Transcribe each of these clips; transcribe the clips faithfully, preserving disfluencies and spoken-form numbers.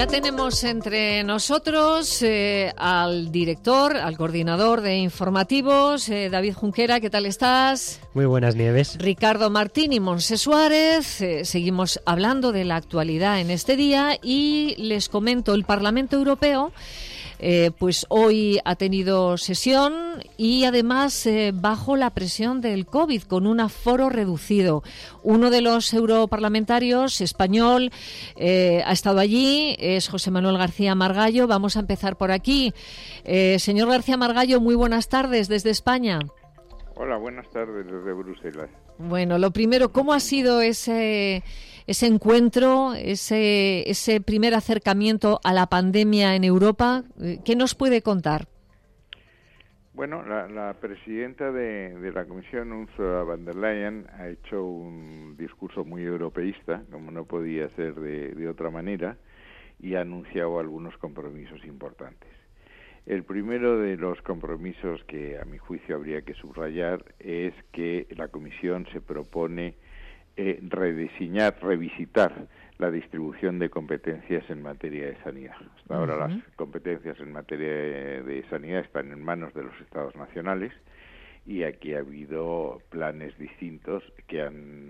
Ya tenemos entre nosotros eh, al director, al coordinador de informativos, eh, David Junquera. ¿Qué tal estás? Muy buenas, Nieves. Ricardo Martín y Montse Suárez. Eh, seguimos hablando de la actualidad en este día y les comento, el Parlamento Europeo Eh, pues hoy ha tenido sesión y además eh, bajo la presión del COVID, con un aforo reducido. Uno de los europarlamentarios, español, eh, ha estado allí, es José Manuel García Margallo. Vamos a empezar por aquí. Eh, señor García Margallo, muy buenas tardes desde España. Hola, buenas tardes desde Bruselas. Bueno, lo primero, ¿cómo ha sido ese... ese encuentro, ese, ese primer acercamiento a la pandemia en Europa? ¿Qué nos puede contar? Bueno, la, la presidenta de, de la Comisión, Ursula von der Leyen, ha hecho un discurso muy europeísta, como no podía ser de, de otra manera, y ha anunciado algunos compromisos importantes. El primero de los compromisos que, a mi juicio, habría que subrayar es que la Comisión se propone Eh, rediseñar, revisitar la distribución de competencias en materia de sanidad. Hasta ahora uh-huh. las competencias en materia de, de sanidad están en manos de los Estados nacionales y aquí ha habido planes distintos que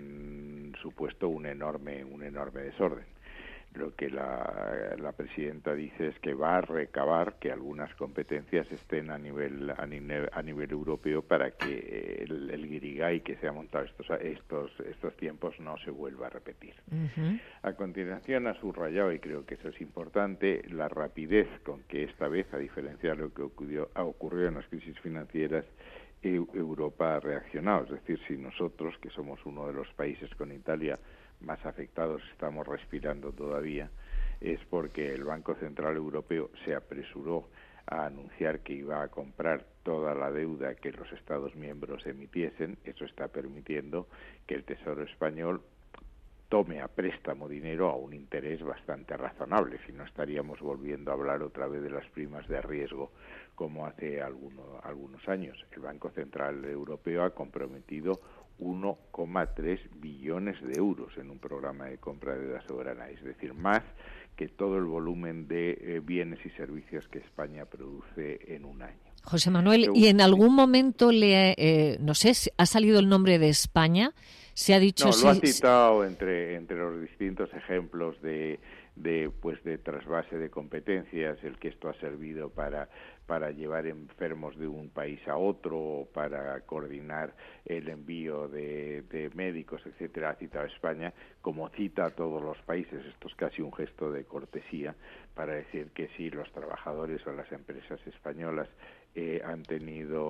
han supuesto un enorme, un enorme desorden. Lo que la, la presidenta dice es que va a recabar que algunas competencias estén a nivel a nivel, a nivel europeo para que el, el guirigay que se ha montado estos estos estos tiempos no se vuelva a repetir. Uh-huh. A continuación ha subrayado, y creo que eso es importante, la rapidez con que esta vez, a diferencia de lo que ocurrió, ha ocurrido en las crisis financieras, Europa ha reaccionado. Es decir, si nosotros, que somos uno de los países con Italia más afectados, estamos respirando todavía, es porque el Banco Central Europeo se apresuró a anunciar que iba a comprar toda la deuda que los Estados miembros emitiesen. Eso está permitiendo que el Tesoro español tome a préstamo dinero a un interés bastante razonable, si no estaríamos volviendo a hablar otra vez de las primas de riesgo como hace alguno, algunos años. El Banco Central Europeo ha comprometido uno coma tres billones de euros en un programa de compra de deuda soberana, es decir, más que todo el volumen de eh, bienes y servicios que España produce en un año. José Manuel, ¿y en algún momento le, eh, no sé, ha salido el nombre de España? Se ha dicho... No, si... lo ha citado entre, entre los distintos ejemplos de, de, pues, de trasvase de competencias, el que esto ha servido para... para llevar enfermos de un país a otro, para coordinar el envío de, de médicos, etcétera. Ha citado a España, como cita a todos los países. Esto es casi un gesto de cortesía para decir que sí, los trabajadores o las empresas españolas eh, han tenido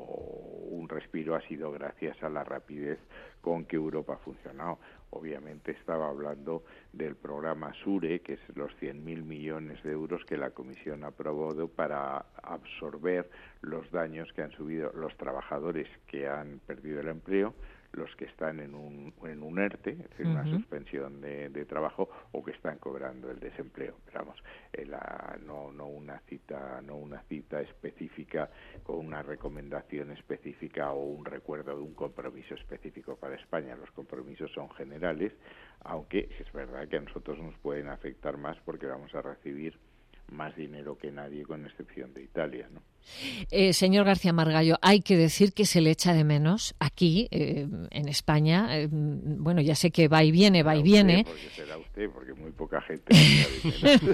un respiro, ha sido gracias a la rapidez con que Europa ha funcionado. Obviamente estaba hablando del programa SURE, que es los cien mil millones de euros que la Comisión ha aprobado para absorber los daños que han subido los trabajadores que han perdido el empleo, los que están en un, en un ERTE, es decir, uh-huh. una suspensión de, de trabajo, o que están cobrando el desempleo. Pero vamos, eh, la, no, no una cita, no una cita específica con una recomendación específica o un recuerdo de un compromiso específico para España. Los compromisos son generales, aunque es verdad que a nosotros nos pueden afectar más porque vamos a recibir más dinero que nadie, con excepción de Italia, ¿no? Eh, señor García Margallo, hay que decir que se le echa de menos aquí, eh, en España. Eh, bueno, ya sé que va y viene, va y viene. Porque será usted, porque muy poca gente le echa de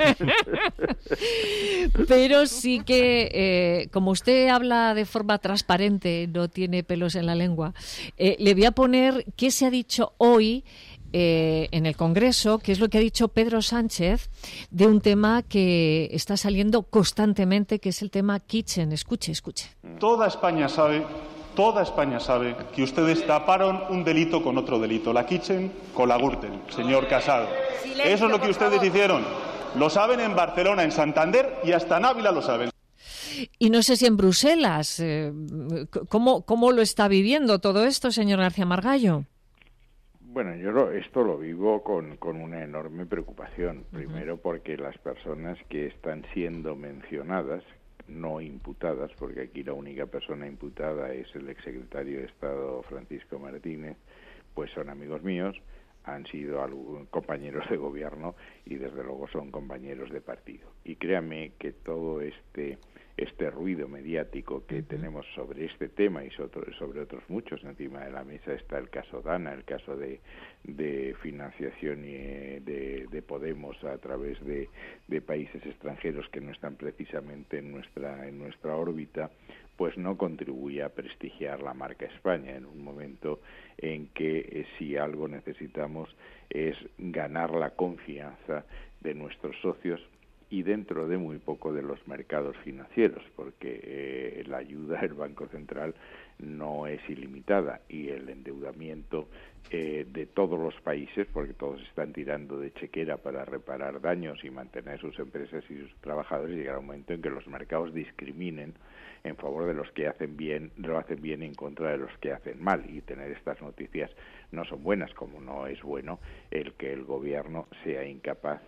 menos. Pero sí que, eh, como usted habla de forma transparente, no tiene pelos en la lengua, eh, le voy a poner qué se ha dicho hoy Eh, en el Congreso, que es lo que ha dicho Pedro Sánchez de un tema que está saliendo constantemente, que es el tema Kitchen. Escuche, escuche. Toda España sabe, toda España sabe que ustedes taparon un delito con otro delito, la Kitchen con la Gürtel, señor Casado. Silencio, eso es lo que ustedes favor. hicieron. Lo saben en Barcelona, en Santander y hasta en Ávila lo saben. Y no sé si en Bruselas, eh, ¿cómo, cómo lo está viviendo todo esto, señor García Margallo? Bueno, yo lo, esto lo vivo con, con una enorme preocupación. Primero porque las personas que están siendo mencionadas, no imputadas, porque aquí la única persona imputada es el exsecretario de Estado Francisco Martínez, pues son amigos míos, han sido algún, compañeros de gobierno y desde luego son compañeros de partido. Y créame que todo este este ruido mediático que uh-huh. tenemos sobre este tema y sobre, sobre otros muchos, encima de la mesa está el caso Dana, el caso de, de financiación y de, de Podemos a través de, de países extranjeros que no están precisamente en nuestra en nuestra órbita, pues no contribuye a prestigiar la marca España en un momento en que eh, si algo necesitamos es ganar la confianza de nuestros socios y dentro de muy poco de los mercados financieros, porque eh, la ayuda del Banco Central no es ilimitada y el endeudamiento eh, de todos los países, porque todos están tirando de chequera para reparar daños y mantener sus empresas y sus trabajadores, llegará un momento en que los mercados discriminen en favor de los que hacen bien, lo hacen bien en contra de los que hacen mal, y tener estas noticias no son buenas, como no es bueno el que el gobierno sea incapaz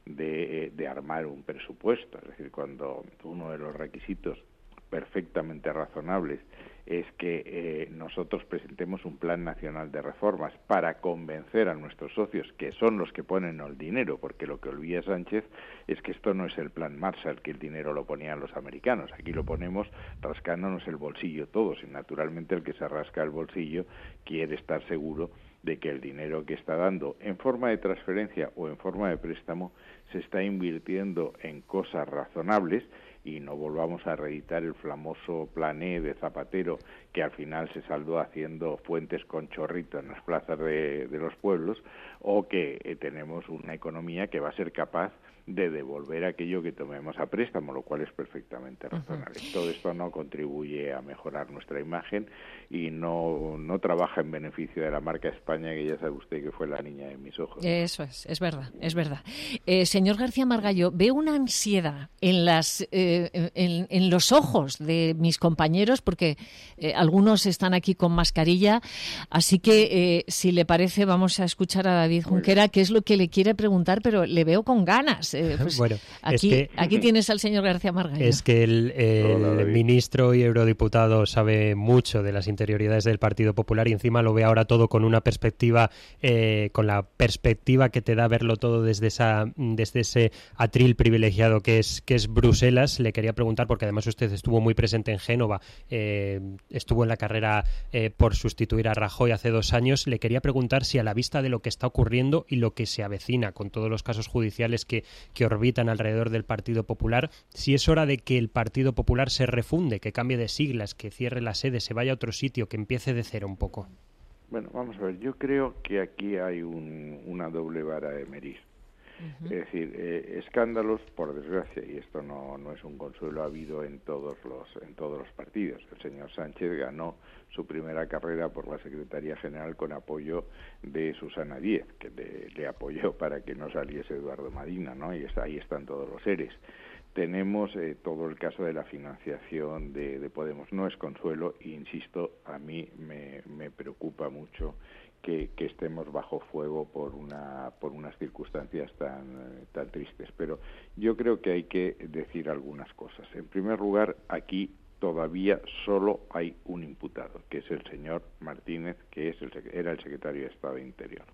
De, de armar un presupuesto. Es decir, cuando uno de los requisitos perfectamente razonables es que eh, nosotros presentemos un plan nacional de reformas para convencer a nuestros socios, que son los que ponen el dinero, porque lo que olvida Sánchez es que esto no es el plan Marshall, que el dinero lo ponían los americanos, aquí lo ponemos rascándonos el bolsillo todos, y naturalmente el que se rasca el bolsillo quiere estar seguro de que el dinero que está dando en forma de transferencia o en forma de préstamo se está invirtiendo en cosas razonables y no volvamos a reeditar el famoso plan E de Zapatero, que al final se saldó haciendo fuentes con chorrito en las plazas de, de los pueblos, o que eh, tenemos una economía que va a ser capaz de devolver aquello que tomemos a préstamo, lo cual es perfectamente razonable. Uh-huh. Todo esto no contribuye a mejorar nuestra imagen y no, no trabaja en beneficio de la marca España, que ya sabe usted que fue la niña de mis ojos. Eso es, es verdad, es verdad. Eh, señor García Margallo, veo una ansiedad en, las, eh, en, en los ojos de mis compañeros, porque eh, algunos están aquí con mascarilla, así que eh, si le parece vamos a escuchar a David Junquera, que es lo que le quiere preguntar, pero le veo con ganas. Eh, pues bueno, aquí, es que, aquí tienes al señor García Margallo. Es que el, el Hola, ministro y eurodiputado sabe mucho de las interioridades del Partido Popular y encima lo ve ahora todo con una perspectiva, eh, con la perspectiva que te da verlo todo desde esa, desde ese atril privilegiado que es, que es Bruselas. Le quería preguntar, porque además usted estuvo muy presente en Génova, eh, estuvo en la carrera eh, por sustituir a Rajoy hace dos años. Le quería preguntar si a la vista de lo que está ocurriendo y lo que se avecina con todos los casos judiciales que que orbitan alrededor del Partido Popular, si es hora de que el Partido Popular se refunde, que cambie de siglas, que cierre la sede, se vaya a otro sitio, que empiece de cero un poco. Bueno, vamos a ver, yo creo que aquí hay un, una doble vara de medir. Uh-huh. Es decir, eh, escándalos, por desgracia, y esto no, no es un consuelo, ha habido en todos los en todos los partidos. El señor Sánchez ganó su primera carrera por la Secretaría General con apoyo de Susana Díez, que le, le apoyó para que no saliese Eduardo Madina, ¿no? Y está, ahí están todos los seres. Tenemos eh, todo el caso de la financiación de, de Podemos. No es consuelo, e insisto, a mí me, me preocupa mucho que, que estemos bajo fuego por una por unas circunstancias tan, tan tristes. Pero yo creo que hay que decir algunas cosas. En primer lugar, aquí todavía solo hay un imputado, que es el señor Martínez, que es el, era el secretario de Estado de Interior.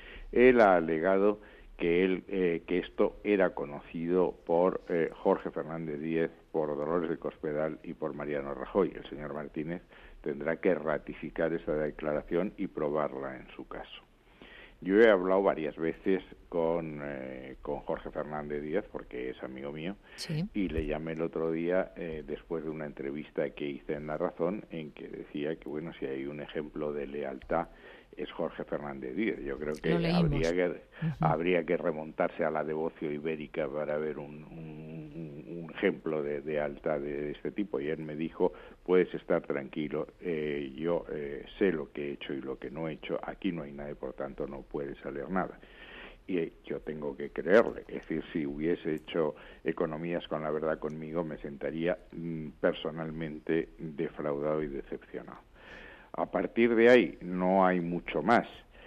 Él ha alegado que él eh, que esto era conocido por eh, Jorge Fernández Díez, por Dolores de Cospedal y por Mariano Rajoy. El señor Martínez tendrá que ratificar esa declaración y probarla en su caso. Yo he hablado varias veces con, eh, con Jorge Fernández Díaz, porque es amigo mío, sí. Y le llamé el otro día eh, después de una entrevista que hice en La Razón, en que decía que, bueno, si hay un ejemplo de lealtad es Jorge Fernández Díaz. Yo creo que habría que, uh-huh. habría que remontarse a la devoción ibérica para ver un, un, un ejemplo de, de lealtad de este tipo. Y él me dijo, puedes estar tranquilo, eh, yo eh, sé lo que he hecho y lo que no he hecho, aquí no hay nada y por tanto no puede salir nada. Y yo tengo que creerle, es decir, si hubiese hecho economías con la verdad conmigo, me sentaría mm, personalmente defraudado y decepcionado. A partir de ahí no hay mucho más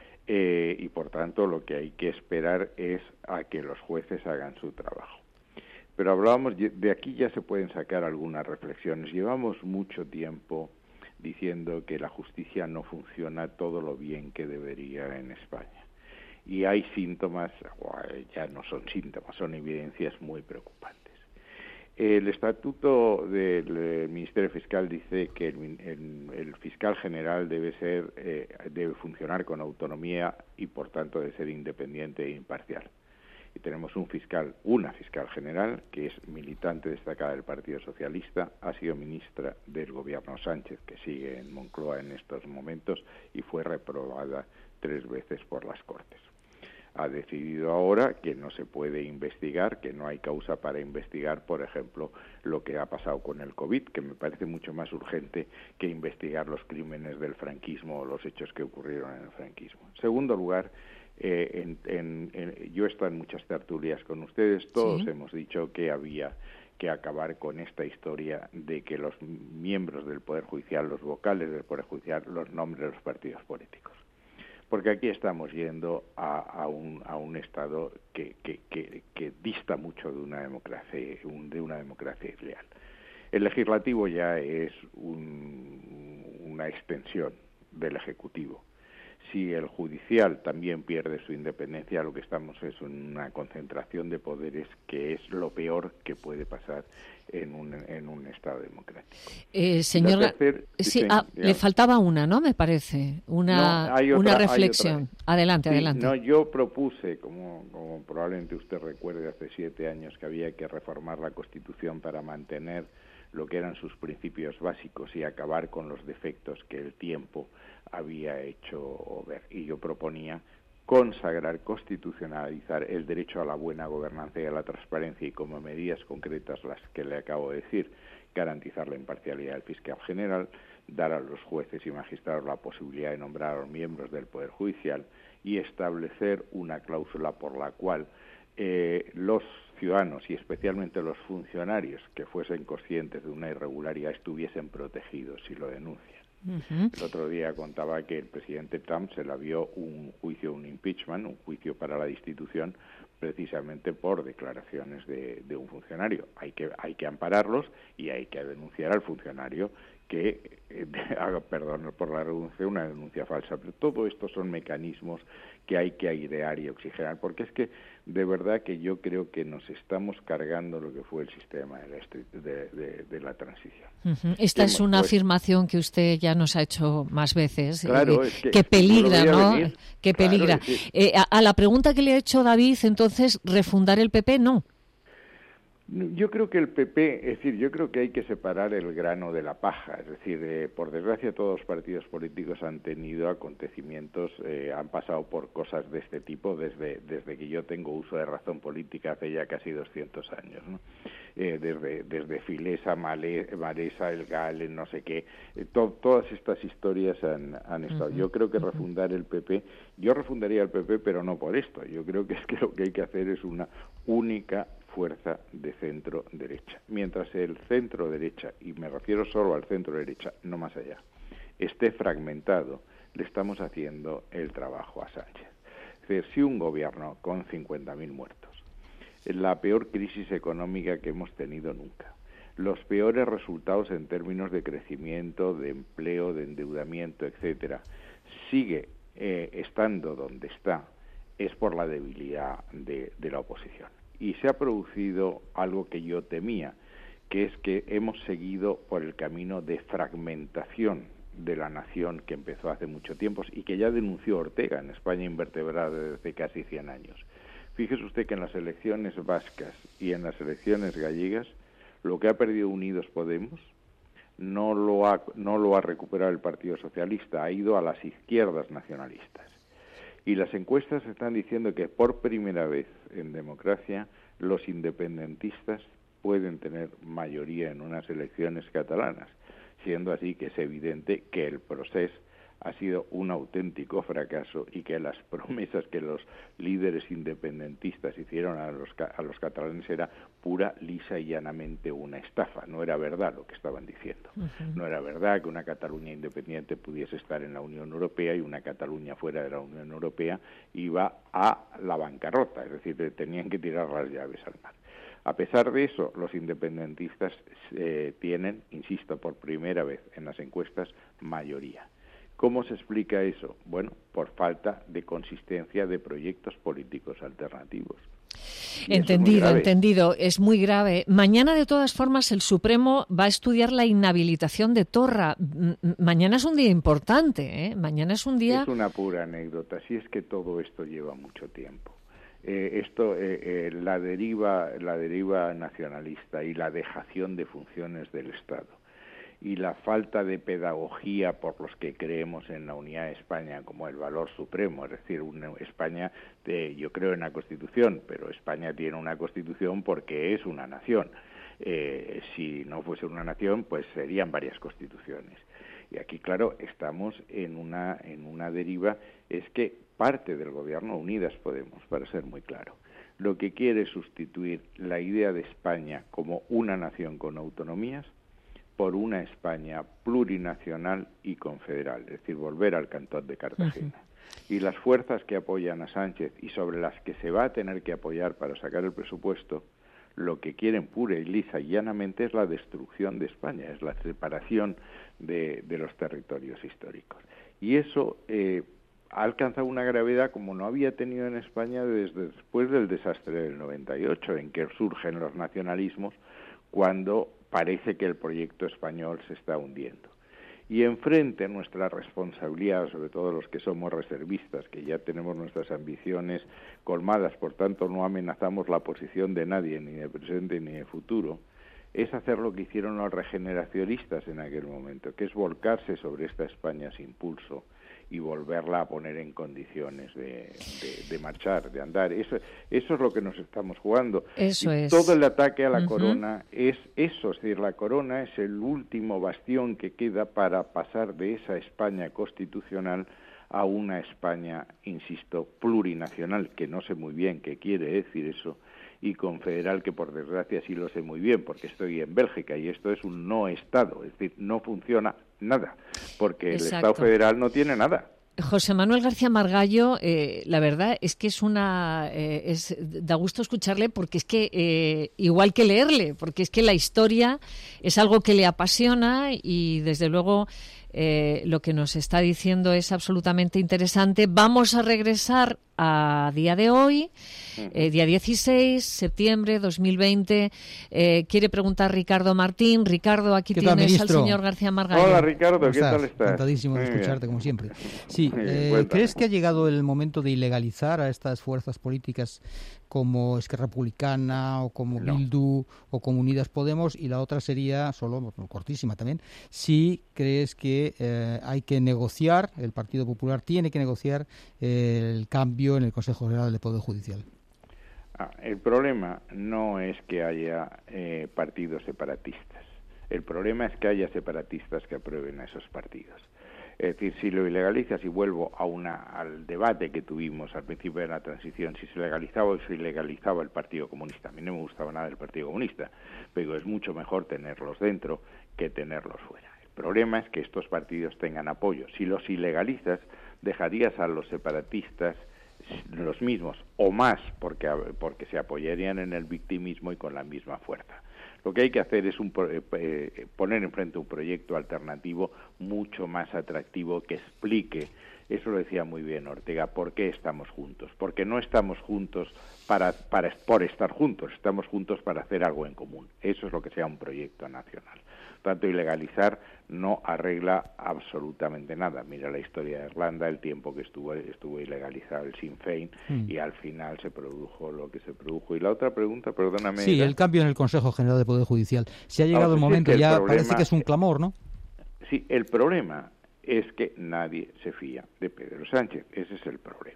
eh, y por tanto lo que hay que esperar es a que los jueces hagan su trabajo. Pero hablábamos, de aquí ya se pueden sacar algunas reflexiones. Llevamos mucho tiempo diciendo que la justicia no funciona todo lo bien que debería en España. y hay síntomas, ya no son síntomas, son evidencias muy preocupantes. El estatuto del Ministerio Fiscal dice que el, el, el fiscal general debe ser, eh, debe funcionar con autonomía y por tanto debe ser independiente e imparcial. Y tenemos un fiscal, una fiscal general, que es militante destacada del Partido Socialista, ha sido ministra del gobierno Sánchez, que sigue en Moncloa en estos momentos, y fue reprobada tres veces por las Cortes. Ha decidido ahora que no se puede investigar, que no hay causa para investigar, por ejemplo, lo que ha pasado con el COVID, que me parece mucho más urgente que investigar los crímenes del franquismo o los hechos que ocurrieron en el franquismo. En segundo lugar, eh, en, en, en, yo he estado en muchas tertulias con ustedes, todos sí. hemos dicho que había que acabar con esta historia de que los miembros del Poder Judicial, los vocales del Poder Judicial, los nombren los partidos políticos. Porque aquí estamos yendo a, a, un, a un Estado que, que, que, que dista mucho de una democracia, de una democracia ideal. El legislativo ya es un, una extensión del Ejecutivo. Si el judicial también pierde su independencia, lo que estamos es una concentración de poderes que es lo peor que puede pasar en un, en un Estado democrático. Eh, señora, tercer, sí, sí, ah, le faltaba una, ¿no? Me parece, una, no, otra, una reflexión. Adelante, sí, adelante. No, yo propuse, como, como probablemente usted recuerde, hace siete años que había que reformar la Constitución para mantener lo que eran sus principios básicos y acabar con los defectos que el tiempo había hecho ver. Y yo proponía consagrar, constitucionalizar el derecho a la buena gobernanza y a la transparencia y como medidas concretas las que le acabo de decir, garantizar la imparcialidad del fiscal general, dar a los jueces y magistrados la posibilidad de nombrar a los miembros del Poder Judicial y establecer una cláusula por la cual eh, los ciudadanos y especialmente los funcionarios que fuesen conscientes de una irregularidad estuviesen protegidos si lo denuncian. Uh-huh. El otro día contaba que el presidente Trump se le vio un juicio, un impeachment, un juicio para la destitución, precisamente por declaraciones de, de un funcionario. Hay que, hay que ampararlos y hay que denunciar al funcionario que eh, haga, perdón por la redundancia, una denuncia falsa. Pero todo esto son mecanismos que hay que airear y oxigenar, porque es que de verdad que yo creo que nos estamos cargando lo que fue el sistema de la, de, de, de la transición. Uh-huh. Esta es una pues, afirmación que usted ya nos ha hecho más veces, claro, eh, es que, que peligra, ¿no? Venir. Que peligra. Claro, es eh, a, a la pregunta que le ha hecho David, entonces, ¿refundar el P P? No. Yo creo que el P P, es decir, yo creo que hay que separar el grano de la paja. Es decir, eh, por desgracia todos los partidos políticos han tenido acontecimientos, eh, han pasado por cosas de este tipo desde desde que yo tengo uso de razón política hace ya casi doscientos años, ¿no? Eh, desde desde Filesa, Male, Maresa, El Gal, no sé qué, eh, to, todas estas historias han, han estado. Uh-huh. Yo creo que refundar el P P, yo refundaría el P P, pero no por esto. Yo creo que es que lo que hay que hacer es una única fuerza de centro-derecha. Mientras el centro-derecha, y me refiero solo al centro-derecha, no más allá, esté fragmentado, le estamos haciendo el trabajo a Sánchez. Es decir, si un gobierno con cincuenta mil muertos, la peor crisis económica que hemos tenido nunca, los peores resultados en términos de crecimiento, de empleo, de endeudamiento, etcétera, sigue eh, estando donde está, es por la debilidad de, de la oposición. Y se ha producido algo que yo temía, que es que hemos seguido por el camino de fragmentación de la nación que empezó hace mucho tiempo y que ya denunció Ortega en España invertebrada desde casi cien años. Fíjese usted que en las elecciones vascas y en las elecciones gallegas, lo que ha perdido Unidos Podemos no lo ha, no lo ha recuperado el Partido Socialista, ha ido a las izquierdas nacionalistas. Y las encuestas están diciendo que por primera vez en democracia los independentistas pueden tener mayoría en unas elecciones catalanas, siendo así que es evidente que el proceso ha sido un auténtico fracaso y que las promesas que los líderes independentistas hicieron a los, a los catalanes era pura, lisa y llanamente una estafa. No era verdad lo que estaban diciendo. Uh-huh. No era verdad que una Cataluña independiente pudiese estar en la Unión Europea y una Cataluña fuera de la Unión Europea iba a la bancarrota, es decir, tenían que tirar las llaves al mar. A pesar de eso, los independentistas eh, tienen, insisto, por primera vez en las encuestas, mayoría. ¿Cómo se explica eso? Bueno, por falta de consistencia de proyectos políticos alternativos. Y entendido, es entendido. Es muy grave. Mañana, de todas formas, el Supremo va a estudiar la inhabilitación de Torra. M- mañana es un día importante, ¿eh? Mañana es un día... Es una pura anécdota. Si es que todo esto lleva mucho tiempo. Eh, esto, eh, eh, la deriva, la deriva nacionalista y la dejación de funciones del Estado y la falta de pedagogía por los que creemos en la unidad de España como el valor supremo, es decir, una España, de, yo creo en la Constitución, pero España tiene una Constitución porque es una nación. Eh, si no fuese una nación, pues serían varias constituciones. Y aquí, claro, estamos en una en una deriva, es que parte del gobierno, Unidas Podemos, para ser muy claro, lo que quiere es sustituir la idea de España como una nación con autonomías por una España plurinacional y confederal, es decir, volver al Cantón de Cartagena. Uh-huh. Y las fuerzas que apoyan a Sánchez y sobre las que se va a tener que apoyar para sacar el presupuesto, lo que quieren pura y lisa y llanamente es la destrucción de España, es la separación de, de los territorios históricos. Y eso eh, ha alcanzado una gravedad como no había tenido en España desde después del desastre del noventa y ocho, en que surgen los nacionalismos cuando parece que el proyecto español se está hundiendo. Y enfrente nuestra responsabilidad, sobre todo los que somos reservistas, que ya tenemos nuestras ambiciones colmadas, por tanto no amenazamos la posición de nadie, ni de presente ni de futuro, es hacer lo que hicieron los regeneracionistas en aquel momento, que es volcarse sobre esta España sin pulso y volverla a poner en condiciones de, de, de marchar, de andar. Eso, eso es lo que nos estamos jugando. Eso y es. Todo el ataque a la uh-huh. corona es eso, es decir, la corona es el último bastión que queda para pasar de esa España constitucional a una España, insisto, plurinacional, que no sé muy bien qué quiere decir eso, y confederal, que por desgracia sí lo sé muy bien, porque estoy en Bélgica y esto es un no Estado, es decir, no funciona nada, porque Exacto. el Estado federal no tiene nada. José Manuel García Margallo, eh, la verdad es que es una eh, es da gusto escucharle, porque es que eh, igual que leerle, porque es que la historia es algo que le apasiona y desde luego eh, lo que nos está diciendo es absolutamente interesante. Vamos a regresar a día de hoy, eh, día dieciséis de septiembre de dos mil veinte. Eh, quiere preguntar Ricardo Martín. Ricardo, aquí tienes tal, al señor García Margallo. Hola, Ricardo, ¿qué tal estás? Encantadísimo de escucharte, como siempre. Sí, eh, ¿crees que ha llegado el momento de ilegalizar a estas fuerzas políticas como Esquerra Republicana o como no. Bildu o como Unidas Podemos? Y la otra sería, solo cortísima también, si crees que eh, hay que negociar, el Partido Popular tiene que negociar eh, el cambio en el Consejo General del Poder Judicial. Ah, el problema no es que haya eh, partidos separatistas. El problema es que haya separatistas que aprueben a esos partidos. Es decir, si lo ilegalizas, y vuelvo a una, al debate que tuvimos al principio de la transición, si se legalizaba o se ilegalizaba el Partido Comunista. A mí no me gustaba nada el Partido Comunista, pero es mucho mejor tenerlos dentro que tenerlos fuera. El problema es que estos partidos tengan apoyo. Si los ilegalizas, dejarías a los separatistas los mismos o más, porque, porque se apoyarían en el victimismo y con la misma fuerza. Lo que hay que hacer es un, eh, poner enfrente un proyecto alternativo mucho más atractivo que explique, eso lo decía muy bien Ortega, por qué estamos juntos. Porque no estamos juntos para, para, por estar juntos, estamos juntos para hacer algo en común. Eso es lo que sea un proyecto nacional. Por tanto, ilegalizar no arregla absolutamente nada. Mira la historia de Irlanda, el tiempo que estuvo estuvo ilegalizado el Sinn Féin mm. y al final se produjo lo que se produjo. Y la otra pregunta, perdóname. Sí, era... el cambio en el Consejo General de Poder Judicial. Si ha llegado no, el momento, es el ya problema... parece que es un clamor, ¿no? Sí, el problema es que nadie se fía de Pedro Sánchez. Ese es el problema.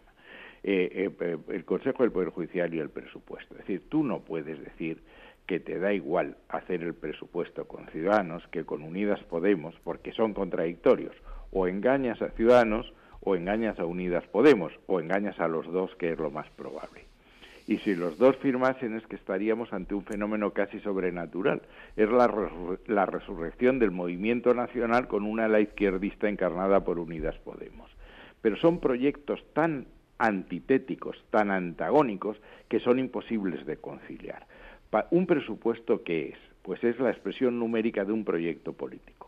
Eh, eh, el Consejo del Poder Judicial y el presupuesto. Es decir, tú no puedes decir que te da igual hacer el presupuesto con Ciudadanos que con Unidas Podemos, porque son contradictorios. O engañas a Ciudadanos o engañas a Unidas Podemos, o engañas a los dos, que es lo más probable. Y si los dos firmasen es que estaríamos ante un fenómeno casi sobrenatural. Es la, resur- la resurrección del movimiento nacional con una ala izquierdista encarnada por Unidas Podemos. Pero son proyectos tan antitéticos, tan antagónicos, que son imposibles de conciliar. ¿Un presupuesto qué es? Pues es la expresión numérica de un proyecto político.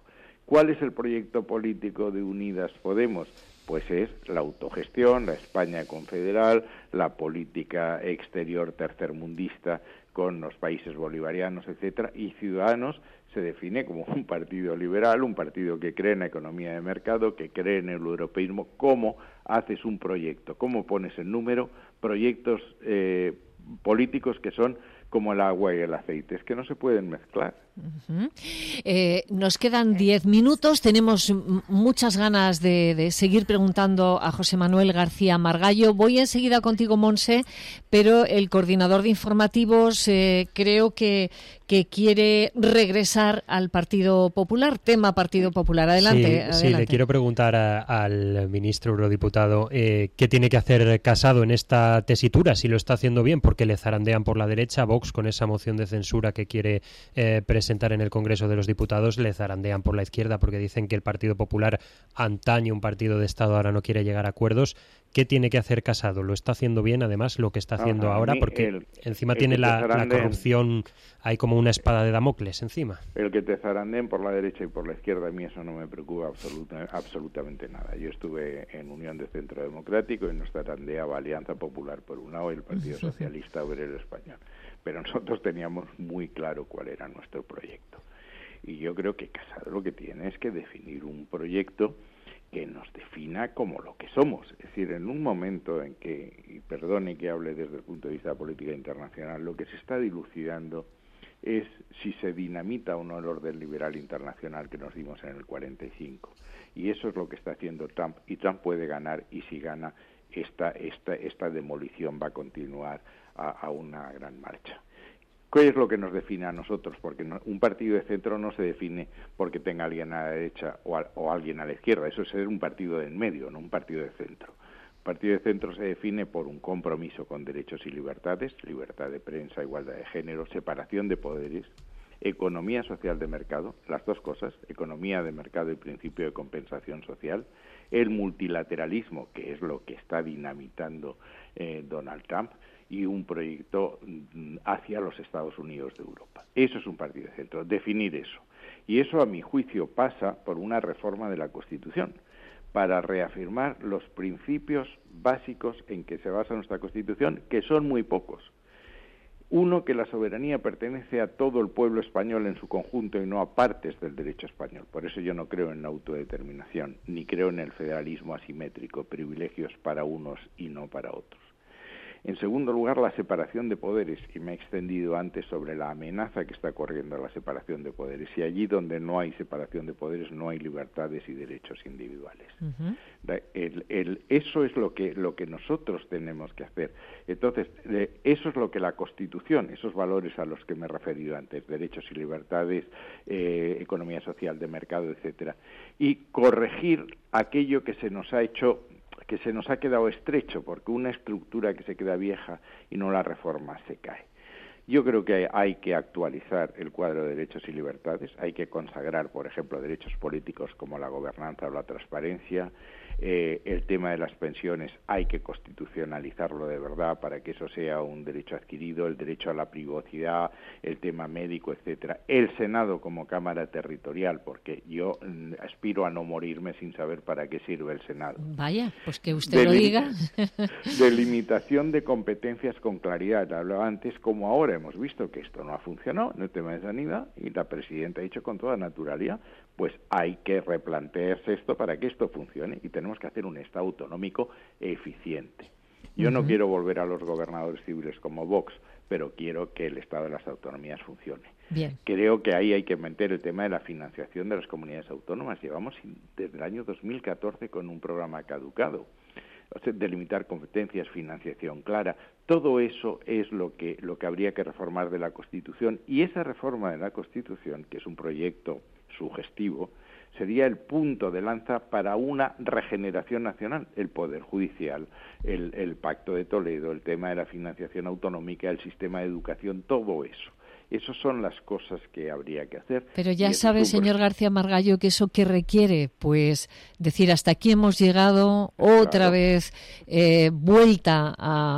¿Cuál es el proyecto político de Unidas Podemos? Pues es la autogestión, la España confederal, la política exterior tercermundista con los países bolivarianos, etcétera, y Ciudadanos se define como un partido liberal, un partido que cree en la economía de mercado, que cree en el europeísmo. ¿Cómo haces un proyecto? ¿Cómo pones en número proyectos eh, políticos que son como el agua y el aceite? Es que no se pueden mezclar. Uh-huh. Eh, nos quedan diez minutos. Tenemos m- muchas ganas de, de seguir preguntando a José Manuel García Margallo. Voy enseguida contigo, Monse, pero el coordinador de informativos eh, creo que, que quiere regresar al Partido Popular. Tema Partido Popular. Adelante. Sí, adelante. sí, le quiero preguntar a, al ministro eurodiputado eh, qué tiene que hacer Casado en esta tesitura, si lo está haciendo bien, porque le zarandean por la derecha. Vox, con esa moción de censura que quiere eh, presentar en el Congreso de los Diputados, le zarandean por la izquierda porque dicen que el Partido Popular, antaño un partido de Estado, ahora no quiere llegar a acuerdos. ¿Qué tiene que hacer Casado? ¿Lo está haciendo bien, además, lo que está haciendo no, no, ahora? mí, Porque el, encima el tiene la, zarandeen, la corrupción, hay como una espada de Damocles encima. El que te zarandeen por la derecha y por la izquierda, a mí eso no me preocupa absoluta, absolutamente nada. Yo estuve en Unión de Centro Democrático y nos zarandeaba Alianza Popular por un lado y el Partido Socialista Obrero Español. Pero nosotros teníamos muy claro cuál era nuestro proyecto. Y yo creo que Casado lo que tiene es que definir un proyecto que nos defina como lo que somos. Es decir, en un momento en que, y perdone que hable desde el punto de vista de la política internacional, lo que se está dilucidando es si se dinamita o no el orden liberal internacional que nos dimos en el cuarenta y cinco. Y eso es lo que está haciendo Trump, y Trump puede ganar, y si gana, esta, esta, esta demolición va a continuar a, a una gran marcha. ¿Qué es lo que nos define a nosotros? Porque no, un partido de centro no se define porque tenga alguien a la derecha o, a, o alguien a la izquierda. Eso es ser un partido de en medio, no un partido de centro. Un partido de centro se define por un compromiso con derechos y libertades, libertad de prensa, igualdad de género, separación de poderes, economía social de mercado, las dos cosas, economía de mercado y principio de compensación social, el multilateralismo, que es lo que está dinamitando eh, Donald Trump, y un proyecto hacia los Estados Unidos de Europa. Eso es un partido de centro, definir eso. Y eso, a mi juicio, pasa por una reforma de la Constitución, para reafirmar los principios básicos en que se basa nuestra Constitución, que son muy pocos. Uno, que la soberanía pertenece a todo el pueblo español en su conjunto y no a partes del derecho español. Por eso yo no creo en la autodeterminación, ni creo en el federalismo asimétrico, privilegios para unos y no para otros. En segundo lugar, la separación de poderes, y me he extendido antes sobre la amenaza que está corriendo la separación de poderes, y allí donde no hay separación de poderes no hay libertades y derechos individuales. Uh-huh. El, el, eso es lo que, lo que nosotros tenemos que hacer. Entonces, eh, eso es lo que la Constitución, esos valores a los que me he referido antes, derechos y libertades, eh, economía social de mercado, etcétera, y corregir aquello que se nos ha hecho que se nos ha quedado estrecho, porque una estructura que se queda vieja y no la reforma se cae. Yo creo que hay que actualizar el cuadro de derechos y libertades, hay que consagrar, por ejemplo, derechos políticos como la gobernanza o la transparencia, eh, el tema de las pensiones hay que constitucionalizarlo de verdad para que eso sea un derecho adquirido, el derecho a la privacidad, el tema médico, etcétera. El Senado como Cámara Territorial, porque yo mm, aspiro a no morirme sin saber para qué sirve el Senado. Vaya, pues que usted Delim- lo diga. Delimitación de competencias con claridad. Hablaba antes, como ahora hemos visto que esto no ha funcionado en el tema de sanidad, y la presidenta ha dicho con toda naturalidad, pues hay que replantearse esto para que esto funcione, y tenemos que hacer un Estado autonómico eficiente. Yo uh-huh. no quiero volver a los gobernadores civiles como Vox, pero quiero que el Estado de las autonomías funcione. Bien. Creo que ahí hay que meter el tema de la financiación de las comunidades autónomas. Llevamos desde el año dos mil catorce con un programa caducado. O sea, delimitar competencias, financiación clara, todo eso es lo que, lo que habría que reformar de la Constitución, y esa reforma de la Constitución, que es un proyecto sugestivo, sería el punto de lanza para una regeneración nacional, el Poder Judicial, el, el Pacto de Toledo, el tema de la financiación autonómica, el sistema de educación, todo eso. Esas son las cosas que habría que hacer. Pero ya sabe, señor García Margallo, que eso que requiere, pues, decir, hasta aquí hemos llegado, otra claro. vez eh, vuelta a,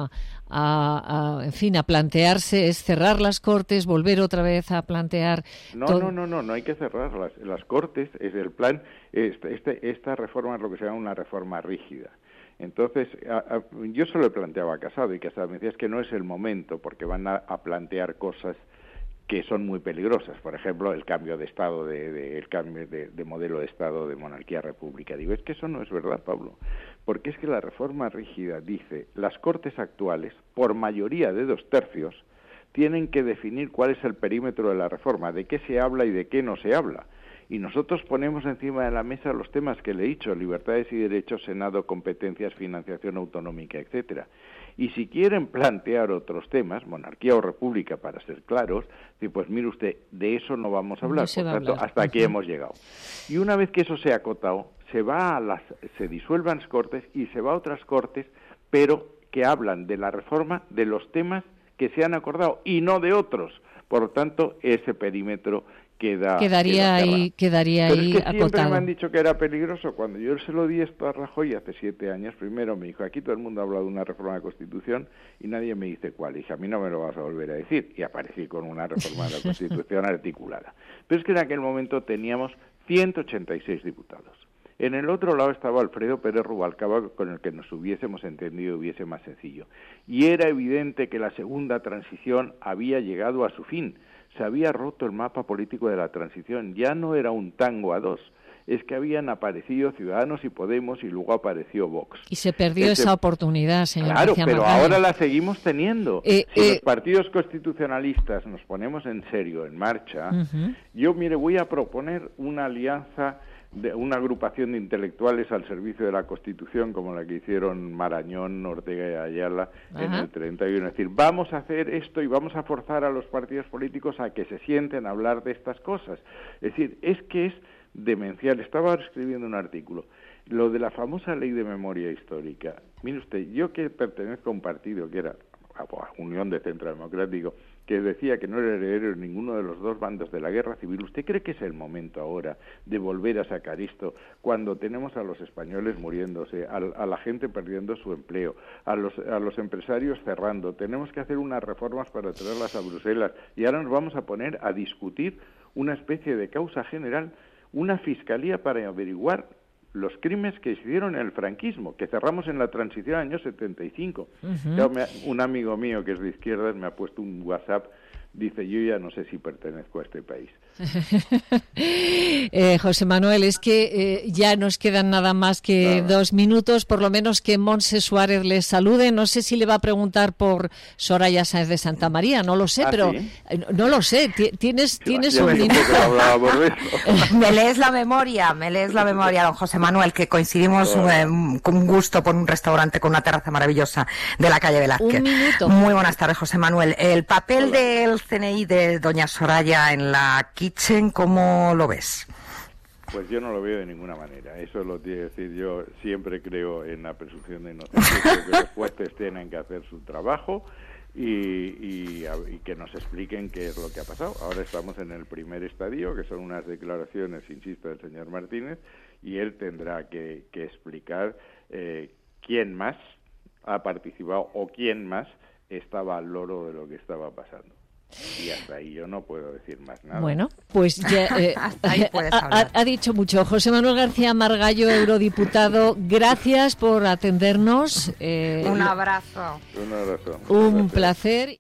a, a, en fin, a plantearse es cerrar las Cortes, volver otra vez a plantear... No, todo... no, no, no, no hay que cerrar las, las Cortes, es el plan, este, este, esta reforma es lo que se llama una reforma rígida. Entonces, a, a, yo se lo he planteado a Casado, y Casado me decía, es que no es el momento, porque van a, a plantear cosas que son muy peligrosas, por ejemplo, el cambio de Estado, de, de, el cambio de, de modelo de Estado de monarquía a república. Digo, es que eso no es verdad, Pablo, porque es que la reforma rígida dice, las Cortes actuales, por mayoría de dos tercios, tienen que definir cuál es el perímetro de la reforma, de qué se habla y de qué no se habla. Y nosotros ponemos encima de la mesa los temas que le he dicho, libertades y derechos, Senado, competencias, financiación autonómica, etcétera. Y si quieren plantear otros temas, monarquía o república, para ser claros, pues mire usted, de eso no vamos a hablar, no por tanto, hablar. hasta aquí uh-huh. hemos llegado. Y una vez que eso se ha acotado, se va a las, se disuelvan las Cortes y se va a otras Cortes, pero que hablan de la reforma de los temas que se han acordado y no de otros. Por lo tanto, ese perímetro Queda, quedaría queda ahí, quedaría Pero ahí es que siempre acotado. Me han dicho que era peligroso. Cuando yo se lo di esto a Rajoy hace siete años, primero me dijo, aquí todo el mundo ha hablado de una reforma de la Constitución y nadie me dice cuál. Y dije, a mí no me lo vas a volver a decir. Y aparecí con una reforma de la Constitución articulada. Pero es que en aquel momento teníamos ciento ochenta y seis diputados. En el otro lado estaba Alfredo Pérez Rubalcaba, con el que nos hubiésemos entendido, hubiese más sencillo. Y era evidente que la segunda transición había llegado a su fin. Se había roto el mapa político de la transición, ya no era un tango a dos, es que habían aparecido Ciudadanos y Podemos y luego apareció Vox. Y se perdió Ese... esa oportunidad, señor Claro, García pero Margallo. ahora la seguimos teniendo. Eh, si eh... los partidos constitucionalistas nos ponemos en serio, en marcha, uh-huh. yo, mire, voy a proponer una alianza, de una agrupación de intelectuales al servicio de la Constitución, como la que hicieron Marañón, Ortega y Ayala Ajá. en el treinta y uno. Es decir, vamos a hacer esto y vamos a forzar a los partidos políticos a que se sienten a hablar de estas cosas. Es decir, es que es demencial. Estaba escribiendo un artículo. Lo de la famosa ley de memoria histórica. Mire usted, yo que pertenezco a un partido que era a Unión de Centro Democrático, que decía que no era heredero en ninguno de los dos bandos de la guerra civil, ¿usted cree que es el momento ahora de volver a sacar esto cuando tenemos a los españoles muriéndose, a, a la gente perdiendo su empleo, a los, a los empresarios cerrando? Tenemos que hacer unas reformas para traerlas a Bruselas y ahora nos vamos a poner a discutir una especie de causa general, una fiscalía para averiguar los crímenes que se hicieron en el franquismo, que cerramos en la transición del año setenta y cinco. Uh-huh. Ya me, un amigo mío que es de izquierdas me ha puesto un WhatsApp, dice, yo ya no sé si pertenezco a este país. eh, José Manuel, es que eh, ya nos quedan nada más que nada. dos minutos, por lo menos que Montse Suárez les salude. No sé si le va a preguntar por Soraya Sáenz de Santa María, no lo sé, ¿Ah, pero sí? no lo sé. Tienes, sí, tienes un minuto. Me lees la memoria, me lees la memoria, don José Manuel, que coincidimos oh. eh, con un gusto por un restaurante con una terraza maravillosa de la calle Velázquez. Un minuto. Muy buenas tardes, José Manuel. El papel Hola. del C N I de doña Soraya en la Kitchen, ¿cómo lo ves? Pues yo no lo veo de ninguna manera. Eso lo tiene que decir. Yo siempre creo en la presunción de inocencia, creo que los jueces tienen que hacer su trabajo y, y, y que nos expliquen qué es lo que ha pasado. Ahora estamos en el primer estadio, que son unas declaraciones, insisto, del señor Martínez, y él tendrá que, que explicar eh, quién más ha participado o quién más estaba al loro de lo que estaba pasando. Y hasta ahí yo no puedo decir más nada. Bueno, pues ya eh, ha, ha dicho mucho. José Manuel García Margallo, eurodiputado, gracias por atendernos. Eh, un abrazo. Un abrazo. Un placer.